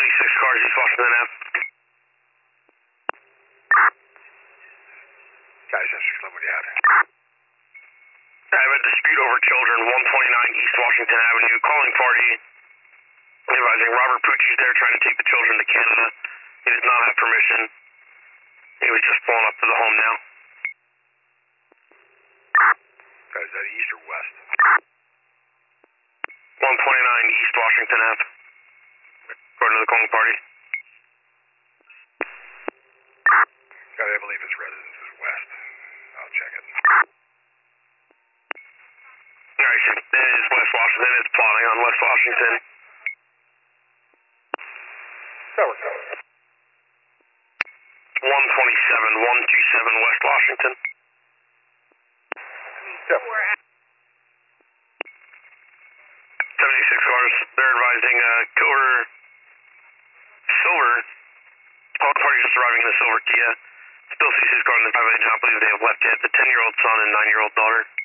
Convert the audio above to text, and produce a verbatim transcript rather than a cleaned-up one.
seventy-six cars, East Washington Ave. Guys, Esther, what do you have? I have a dispute over children, one twenty-nine East Washington Avenue. Calling party. Advising Robert Pucci's there trying to take the children to Canada. He does not have permission. He was just pulling up to the home now. Guys, is that east or west? one twenty-nine East Washington Ave. According to the calling party. God, I believe his residence is west. I'll check it. Alright, it is West Washington. It's plotting on West Washington. Tower code. one twenty-seven, one twenty-seven West Washington. Tower. seventy-six cars. They're advising uh, Coder Silver. All parties just arriving in the Silver Kia. Still sees his car in the private. I don't believe they have left yet. The ten-year-old son and nine-year-old daughter.